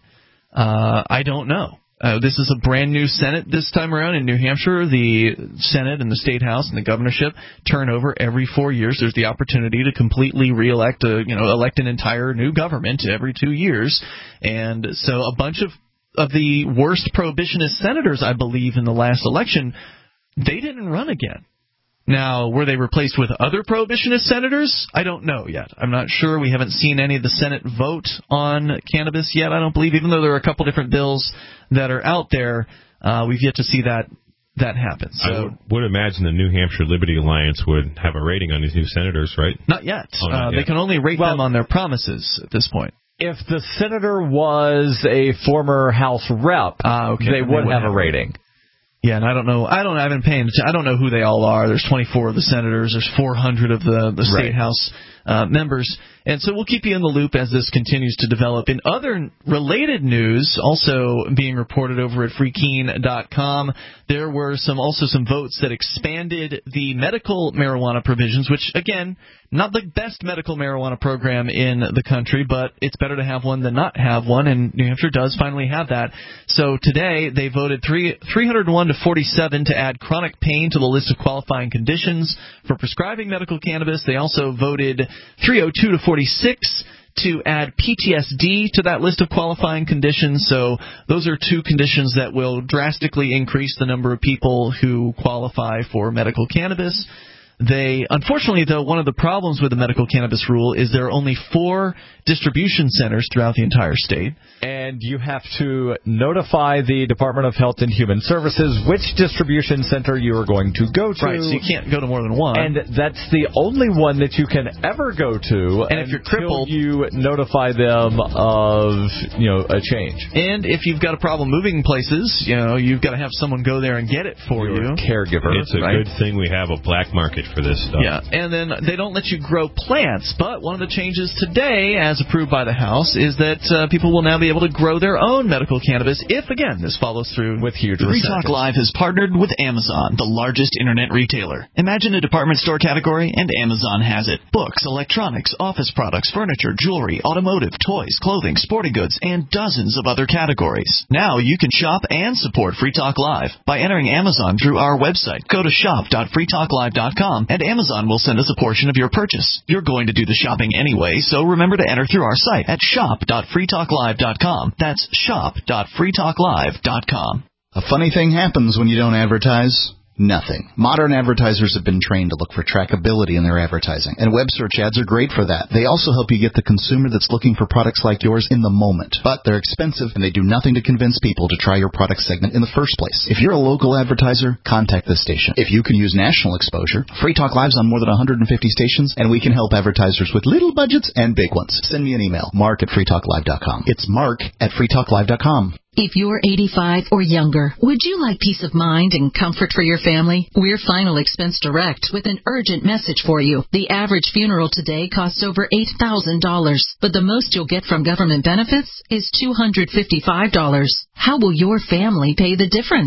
Uh, I don't know. Uh, this is a brand new Senate this time around in New Hampshire. The Senate and the State House and the governorship turn over every four years. There's the opportunity to completely reelect a, you know, elect an entire new government every two years. And so a bunch of, of the worst prohibitionist senators, I believe, in the last election, they didn't run again. Now, were they replaced with other prohibitionist senators? I don't know yet. I'm not sure. We haven't seen any of the Senate vote on cannabis yet, I don't believe, even though there are a couple different bills that are out there. Uh, we've yet to see that that happen. So, I would, would imagine the New Hampshire Liberty Alliance would have a rating on these new senators, right? Not yet. Oh, not uh, yet. They can only rate well, them on their promises at this point. If the senator was a former House rep, uh, okay, they would have a rating. Yeah, and I don't know. I don't. I haven't paid attention. I don't know who they all are. There's twenty-four of the senators. There's four hundred of the the state right. house uh, members, and so we'll keep you in the loop as this continues to develop. In other related news, also being reported over at free keen dot com, there were some also some votes that expanded the medical marijuana provisions, which again, not the best medical marijuana program in the country, but it's better to have one than not have one, and New Hampshire does finally have that. So today they voted three three hundred one to forty-seven to add chronic pain to the list of qualifying conditions for prescribing medical cannabis. They also voted three oh two to forty-six to add P T S D to that list of qualifying conditions. So those are two conditions that will drastically increase the number of people who qualify for medical cannabis. They, unfortunately, though, one of the problems with the medical cannabis rule is there are only four distribution centers throughout the entire state. And you have to notify the Department of Health and Human Services which distribution center you are going to go to. Right, so you can't go to more than one. And that's the only one that you can ever go to. And if you're crippled, you notify them of, you know, a change. And if you've got a problem moving places, you know, you've got to have someone go there and get it for Your you. Caregiver. It's a right? good thing we have a black market for this stuff. Yeah, and then they don't let you grow plants, but one of the changes today, as approved by the House, is that uh, people will now be able to grow their own medical cannabis if, again, this follows through with huge Free Talk Live has partnered with Amazon, the largest internet retailer. Imagine a department store category, and Amazon has it. Books, electronics, office products, furniture, jewelry, automotive, toys, clothing, sporting goods, and dozens of other categories. Now you can shop and support Free Talk Live by entering Amazon through our website. Go to shop dot free talk live dot com, and Amazon will send us a portion of your purchase. You're going to do the shopping anyway, so remember to enter through our site at shop dot free talk live dot com. That's shop dot free talk live dot com. A funny thing happens when you don't advertise. Nothing. Modern advertisers have been trained to look for trackability in their advertising, and web search ads are great for that. They also help you get the consumer that's looking for products like yours in the moment. But they're expensive, and they do nothing to convince people to try your product segment in the first place. If you're a local advertiser, contact this station. If you can use national exposure, Free Talk Live's on more than one hundred fifty stations, and we can help advertisers with little budgets and big ones. Send me an email, mark at free talk live dot com. It's mark at free talk live dot com. If you're eighty-five or younger, would you like peace of mind and comfort for your family? We're Final Expense Direct with an urgent message for you. The average funeral today costs over eight thousand dollars, but the most you'll get from government benefits is two hundred fifty-five dollars. How will your family pay the difference?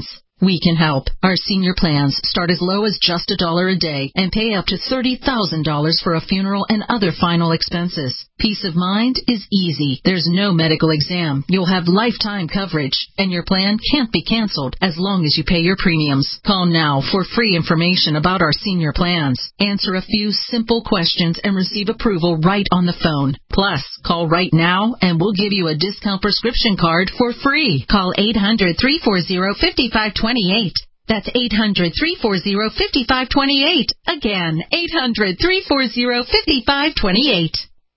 We can help. Our senior plans start as low as just a dollar a day and pay up to thirty thousand dollars for a funeral and other final expenses. Peace of mind is easy. There's no medical exam. You'll have lifetime coverage, and your plan can't be canceled as long as you pay your premiums. Call now for free information about our senior plans. Answer a few simple questions and receive approval right on the phone. Plus, call right now and we'll give you a discount prescription card for free. Call eight hundred, three four zero, five five two eight. That's eight hundred, three four zero, five five two eight. Again, eight hundred, three four zero, five five two eight.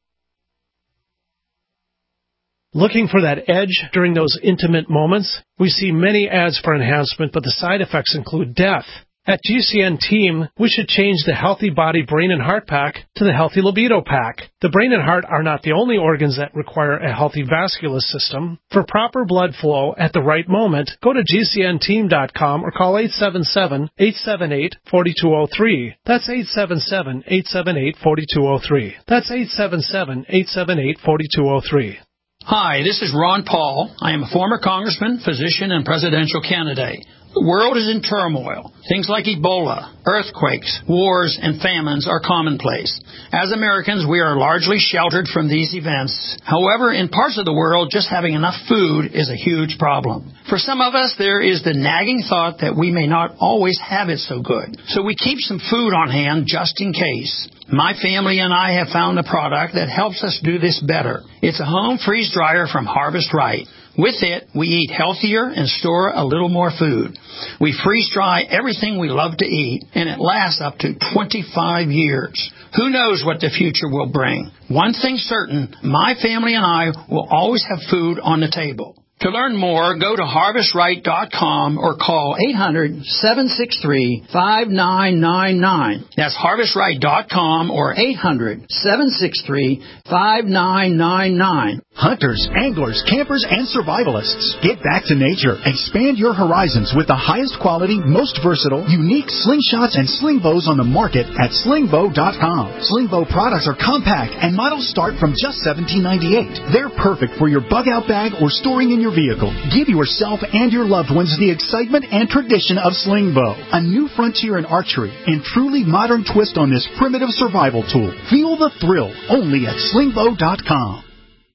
Looking for that edge during those intimate moments? We see many ads for enhancement, but the side effects include death. At G C N Team, we should change the Healthy Body Brain and Heart Pack to the Healthy Libido Pack. The brain and heart are not the only organs that require a healthy vascular system. For proper blood flow at the right moment, go to G C N team dot com or call eight seven seven, eight seven eight, four two zero three. That's eight seven seven, eight seven eight, four two zero three. That's eight seven seven, eight seven eight, four two zero three. Hi, this is Ron Paul. I am a former congressman, physician, and presidential candidate. The world is in turmoil. Things like Ebola, earthquakes, wars, and famines are commonplace. As Americans, we are largely sheltered from these events. However, in parts of the world, just having enough food is a huge problem. For some of us, there is the nagging thought that we may not always have it so good. So we keep some food on hand just in case. My family and I have found a product that helps us do this better. It's a home freeze dryer from Harvest Right. With it, we eat healthier and store a little more food. We freeze dry everything we love to eat, and it lasts up to twenty-five years. Who knows what the future will bring? One thing's certain, my family and I will always have food on the table. To learn more, go to harvest right dot com or call eight hundred, seven six three, five nine nine nine. That's harvest right dot com or eight hundred, seven six three, five nine nine nine. Hunters, anglers, campers, and survivalists, get back to nature. Expand your horizons with the highest quality, most versatile, unique slingshots and sling bows on the market at sling bow dot com. Sling bow products are compact and models start from just seventeen ninety-eight. They're perfect for your bug out bag or storing in your vehicle. Give yourself and your loved ones the excitement and tradition of sling bow, a new frontier in archery and truly modern twist on this primitive survival tool. Feel the thrill only at sling bow dot com.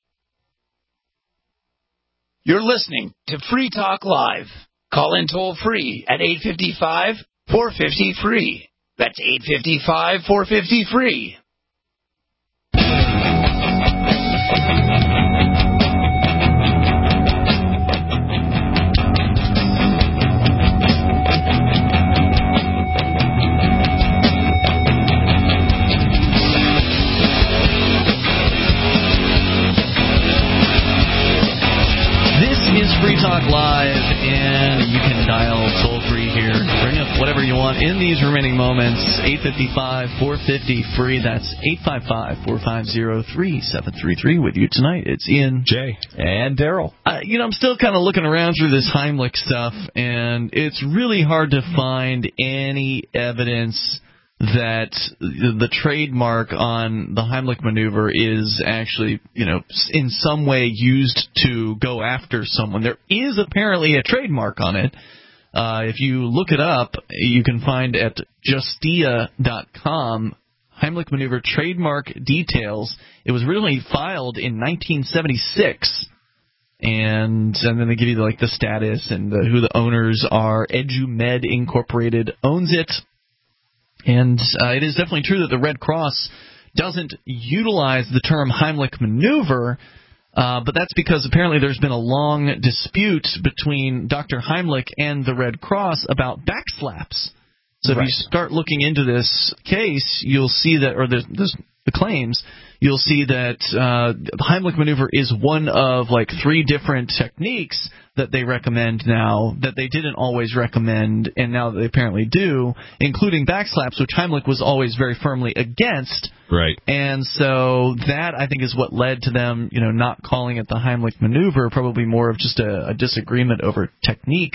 You're listening to Free Talk Live. Call in toll free at eight five five, four five zero, free. That's eight five five, four five zero, free. Free Talk Live, and you can dial toll-free here. Bring up whatever you want in these remaining moments. eight five five, four five zero, free. That's eight five five, four five zero, three seven three three. With you tonight, it's Ian, Jay, and Daryl. Uh, you know, I'm still kind of looking around through this Heimlich stuff, and it's really hard to find any evidence that the trademark on the Heimlich maneuver is actually, you know, in some way used to go after someone. There is apparently a trademark on it. Uh, if you look it up, you can find at justia dot com Heimlich maneuver trademark details. It was originally filed in nineteen seventy-six. And and then they give you like the status and the, who the owners are. EduMed Incorporated owns it. And uh, it is definitely true that the Red Cross doesn't utilize the term Heimlich maneuver, uh, but that's because apparently there's been a long dispute between Doctor Heimlich and the Red Cross about backslaps. So right. If you start looking into this case, you'll see that, or the, the, the claims, you'll see that uh, the Heimlich maneuver is one of like three different techniques that they recommend now that they didn't always recommend, and now they apparently do, including backslaps, which Heimlich was always very firmly against. Right. And so that, I think, is what led to them, you know, not calling it the Heimlich maneuver, probably more of just a, a disagreement over technique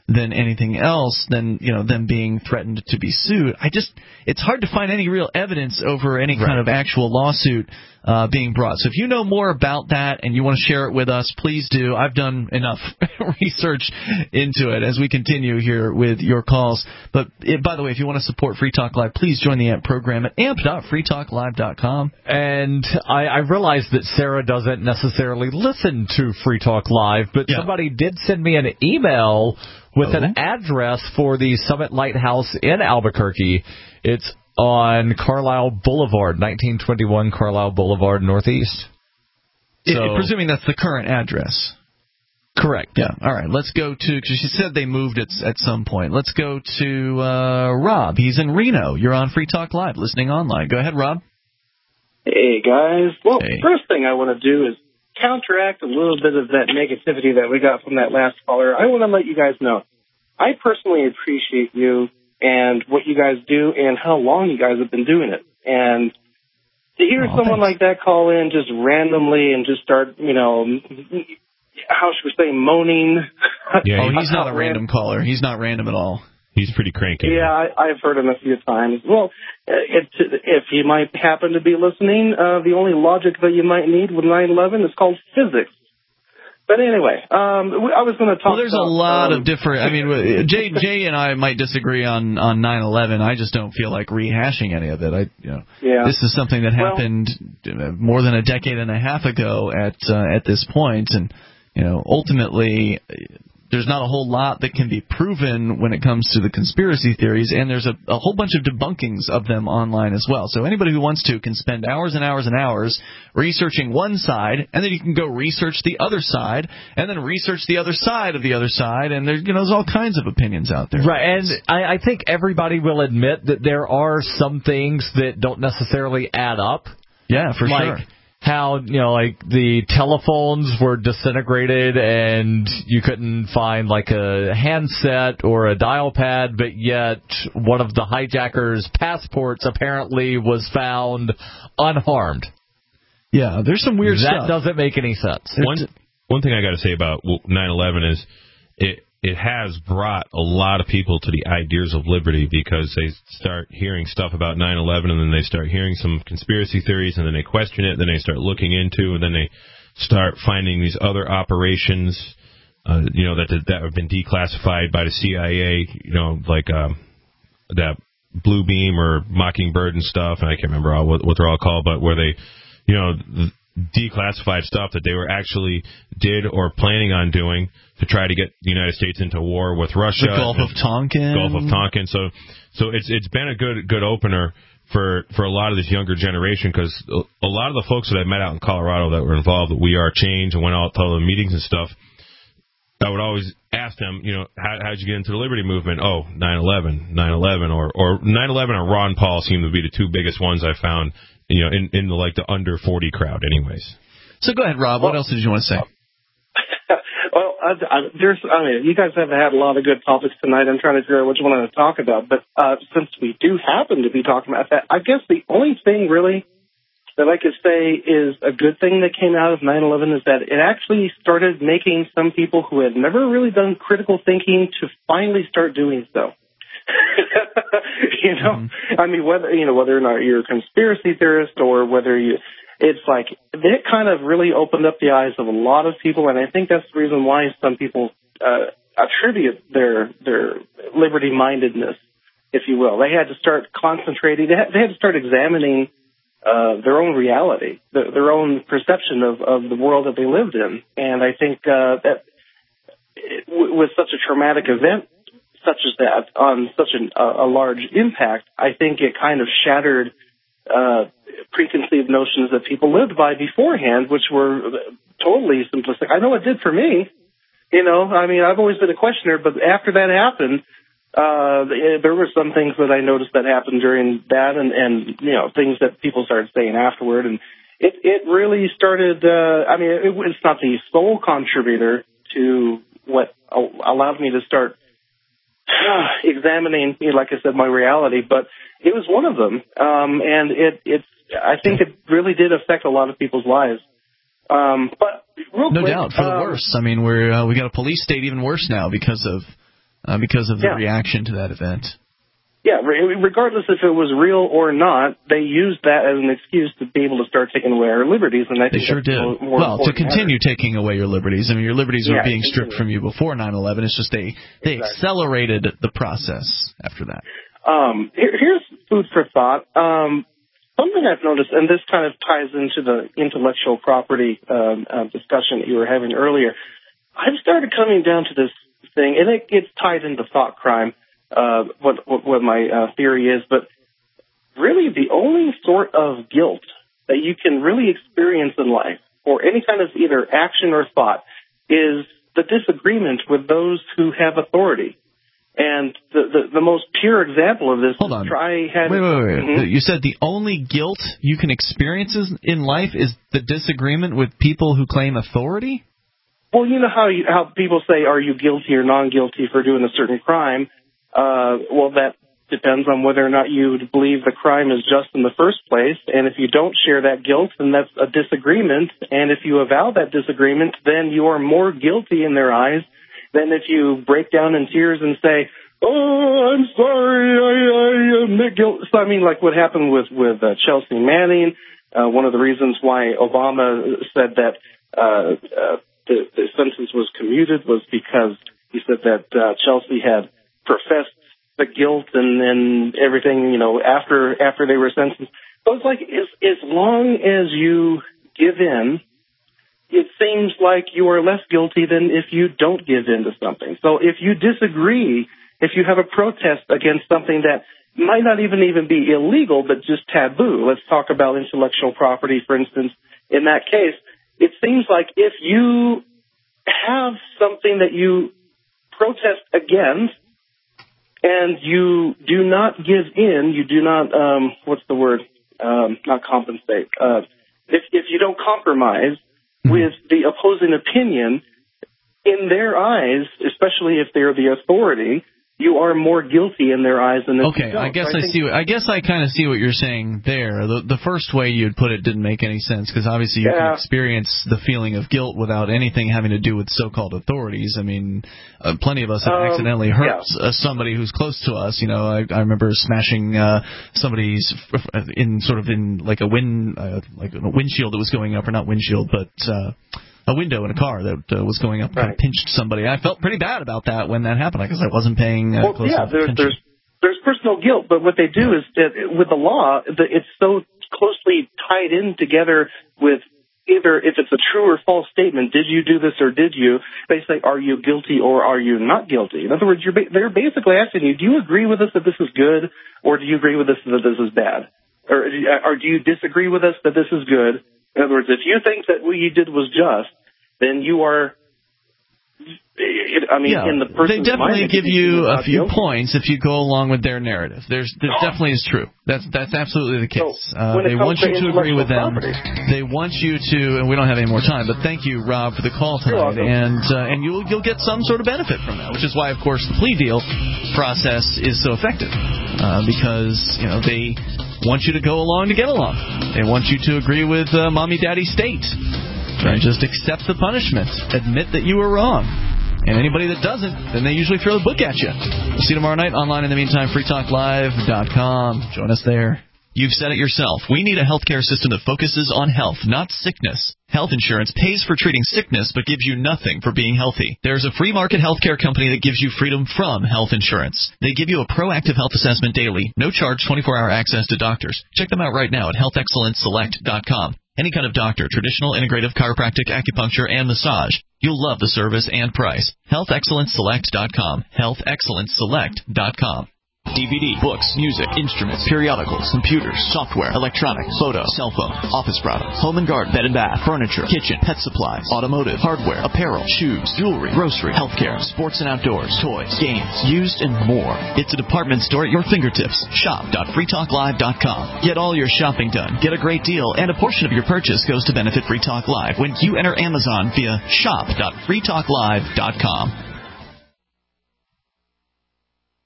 than anything else, than, you know, them being threatened to be sued. I just, it's hard to find any real evidence over any right. kind of actual lawsuit uh, being brought. So if you know more about that and you want to share it with us, please do. I've done enough research into it as we continue here with your calls. But it, by the way, if you want to support Free Talk Live, please join the A M P program at amp dot free talk live dot com. And I, I realize that Sarah doesn't necessarily listen to Free Talk Live, but yeah. somebody did send me an email with oh. an address for the Summit Lighthouse in Albuquerque. It's on Carlisle Boulevard, nineteen twenty-one Carlisle Boulevard, Northeast. So, it, presuming that's the current address. Correct. Yeah. All right. Let's go to, because she said they moved it at some point. Let's go to uh, Rob. He's in Reno. You're on Free Talk Live, listening online. Go ahead, Rob. Hey, guys. Well, hey. First thing I want to do is counteract a little bit of that negativity that we got from that last caller. I want to let you guys know, I personally appreciate you and what you guys do and how long you guys have been doing it. And to hear oh, someone thanks. like that call in just randomly and just start, you know, how should we say, moaning. Yeah, oh, he's not a random caller. He's not random at all. He's pretty cranky. Yeah, I, I've heard him a few times. Well, it, if you might happen to be listening, uh, the only logic that you might need with nine eleven is called physics. But anyway, um, I was going to talk. Well, there's about, a lot um, of different. I mean, Jay, Jay and I might disagree on on nine eleven. I just don't feel like rehashing any of it. I, you know, yeah. this is something that happened well, more than a decade and a half ago at uh, at this point, and you know, ultimately, there's not a whole lot that can be proven when it comes to the conspiracy theories, and there's a, a whole bunch of debunkings of them online as well. So anybody who wants to can spend hours and hours and hours researching one side, and then you can go research the other side, and then research the other side of the other side, and there, you know, there's all kinds of opinions out there. Right, and I, I think everybody will admit that there are some things that don't necessarily add up. Yeah, for like, sure. How, you know, like the telephones were disintegrated and you couldn't find like a handset or a dial pad, but yet one of the hijackers' passports apparently was found unharmed. Yeah, there's some weird that stuff. That doesn't make any sense. One, one thing I got to say about nine eleven is it it has brought a lot of people to the ideas of liberty, because they start hearing stuff about nine eleven, and then they start hearing some conspiracy theories, and then they question it, then they start looking into, and then they start finding these other operations, uh, you know, that that have been declassified by the C I A, you know, like um, that Blue Beam or Mockingbird and stuff, and I can't remember all, what, what they're all called, but where they, you know, declassified stuff that they were actually did or planning on doing to try to get the United States into war with Russia. The Gulf of Tonkin. Gulf of Tonkin. So, so it's it's been a good good opener for for a lot of this younger generation, because a lot of the folks that I met out in Colorado that were involved with We Are Change and went out to all the meetings and stuff, I would always ask them, you know, how how'd you get into the Liberty Movement? Oh, nine eleven, nine eleven, or or nine eleven and Ron Paul seem to be the two biggest ones I found. You know, in, in the like the under forty crowd, anyways. So go ahead, Rob. What well, else did you want to say? well, I, I, there's, I mean, you guys have had a lot of good topics tonight. I'm trying to figure out which one I want to talk about. But uh, since we do happen to be talking about that, I guess the only thing really that I could say is a good thing that came out of nine eleven is that it actually started making some people who had never really done critical thinking to finally start doing so. you know, mm-hmm. I mean, whether, you know, whether or not you're a conspiracy theorist or whether you, it's like, it kind of really opened up the eyes of a lot of people. And I think that's the reason why some people, uh, attribute their, their liberty mindedness, if you will. They had to start concentrating, they had, they had to start examining, uh, their own reality, the, their own perception of, of the world that they lived in. And I think, uh, that it, w- with such a traumatic event, such as that, on such an, uh, a large impact, I think it kind of shattered uh, preconceived notions that people lived by beforehand, which were totally simplistic. I know it did for me. You know, I mean, I've always been a questioner, but after that happened, uh, there were some things that I noticed that happened during that, and, and you know, things that people started saying afterward, and it, it really started, uh, I mean, it, it's not the sole contributor to what allowed me to start examining, you know, like I said, my reality, but it was one of them. Um, and it, it's, I think it really did affect a lot of people's lives. Um, but real no quick, doubt, for um, the worse. I mean, we're, uh, we got a police state even worse now because of, uh, because of the Yeah. reaction to that event. Yeah, re- regardless if it was real or not, they used that as an excuse to be able to start taking away our liberties, and I They think sure that's did. more, more Well, to important continue taking away your liberties. I mean, your liberties were Yeah, being continue. stripped from you before nine eleven. It's just they, they Exactly. accelerated the process after that. Um, here, here's food for thought. Um, something I've noticed, and this kind of ties into the intellectual property um, uh, discussion that you were having earlier. I've started coming down to this thing, and it gets tied into thought crime, uh, what, what, what my uh, theory is, but really the only sort of guilt that you can really experience in life, or any kind of either action or thought, is the disagreement with those who have authority. And the, the, the most pure example of this Hold is on. try had. Wait, wait, wait. Mhm. You said the only guilt you can experience is- in life is the disagreement with people who claim authority? Well, you know how you, how people say, are you guilty or non-guilty for doing a certain crime? Uh, well, that depends on whether or not you believe the crime is just in the first place. And if you don't share that guilt, then that's a disagreement. And if you avow that disagreement, then you are more guilty in their eyes than if you break down in tears and say, oh, I'm sorry, I, I admit guilt. So, I mean, like what happened with, with uh, Chelsea Manning, uh, one of the reasons why Obama said that uh, uh, the, the sentence was commuted was because he said that uh, Chelsea had professed the guilt and, and everything, you know, after after they were sentenced. So it's like, as, as long as you give in, it seems like you are less guilty than if you don't give in to something. So if you disagree, if you have a protest against something that might not even even be illegal, but just taboo, let's talk about intellectual property, for instance. In that case, it seems like if you have something that you protest against, and you do not give in, you do not, um, what's the word, um, not compensate. Uh, if, if you don't compromise with the opposing opinion, in their eyes, especially if they're the authority, you are more guilty in their eyes than if Okay, you don't. I guess So I, think- see. What, I guess I kind of see what you're saying there. The, the first way you'd put it didn't make any sense because obviously you Yeah. can experience the feeling of guilt without anything having to do with so-called authorities. I mean, uh, plenty of us have Um, accidentally hurt yeah. uh, somebody who's close to us. You know, I, I remember smashing uh, somebody's in sort of in like a wind, uh, like a windshield that was going up, or not windshield, but. Uh, a window in a car that uh, was going up and kind of pinched somebody. I felt pretty bad about that when that happened because I wasn't paying uh, Well, close yeah, enough there's, attention. there's there's personal guilt, but what they do is that with the law, the, it's so closely tied in together with either if it's a true or false statement. Did you do this or did you? They say, are you guilty or are you not guilty? In other words, you're ba- they're basically asking you, do you agree with us that this is good, or do you agree with us that this is bad, or or do you disagree with us that this is good? In other words, if you think that what you did was just, then you are. I mean, yeah, in the person's they definitely mind, give it's you a not few guilty. points if you go along with their narrative. There's, there definitely is true. That's that's absolutely the case. Uh, when it they comes want to you to agree with them. intellectual They want you to, and we don't have any more time. But thank you, Rob, for the call tonight, and uh, and you'll you'll get some sort of benefit from that, which is why, of course, the plea deal process is so effective uh, because you know they want you to go along to get along. They want you to agree with uh, mommy, daddy, state. And just accept the punishment. Admit that you were wrong. And anybody that doesn't, then they usually throw the book at you. We'll see you tomorrow night online. In the meantime, free talk live dot com. Join us there. You've said it yourself. We need a healthcare system that focuses on health, not sickness. Health insurance pays for treating sickness but gives you nothing for being healthy. There's a free market healthcare company that gives you freedom from health insurance. They give you a proactive health assessment daily, no charge, twenty-four hour access to doctors. Check them out right now at health excellence select dot com. Any kind of doctor, traditional, integrative, chiropractic, acupuncture, and massage. You'll love the service and price. health excellence select dot com. health excellence select dot com. D V D, books, music, instruments, periodicals, computers, software, electronics, photo, cell phone, office products, home and garden, bed and bath, furniture, kitchen, pet supplies, automotive, hardware, apparel, shoes, jewelry, grocery, healthcare, sports and outdoors, toys, games, used, and more. It's a department store at your fingertips. shop dot free talk live dot com. Get all your shopping done, get a great deal, and a portion of your purchase goes to benefit Free Talk Live when you enter Amazon via shop dot free talk live dot com.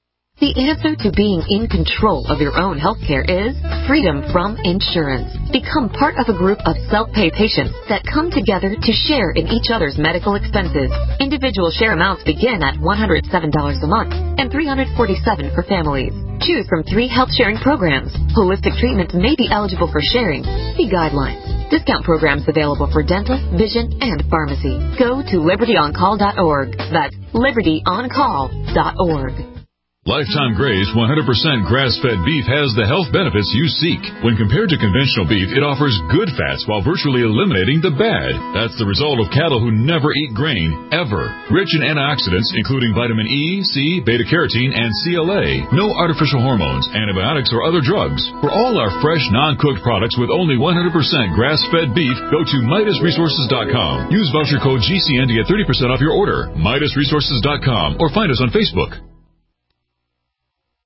The answer to being in control of your own healthcare is freedom from insurance. Become part of a group of self-pay patients that come together to share in each other's medical expenses. Individual share amounts begin at one hundred seven dollars a month and three hundred forty-seven dollars for families. Choose from three health sharing programs. Holistic treatments may be eligible for sharing. See guidelines. Discount programs available for dental, vision, and pharmacy. Go to liberty on call dot org. That's liberty on call dot org. Lifetime Graze one hundred percent grass-fed beef has the health benefits you seek. When compared to conventional beef, it offers good fats while virtually eliminating the bad. That's the result of cattle who never eat grain, ever. Rich in antioxidants, including vitamin E, C, beta-carotene, and C L A. No artificial hormones, antibiotics, or other drugs. For all our fresh, non-cooked products with only one hundred percent grass-fed beef, go to Midas Resources dot com. Use voucher code G C N to get thirty percent off your order. Midas Resources dot com or find us on Facebook.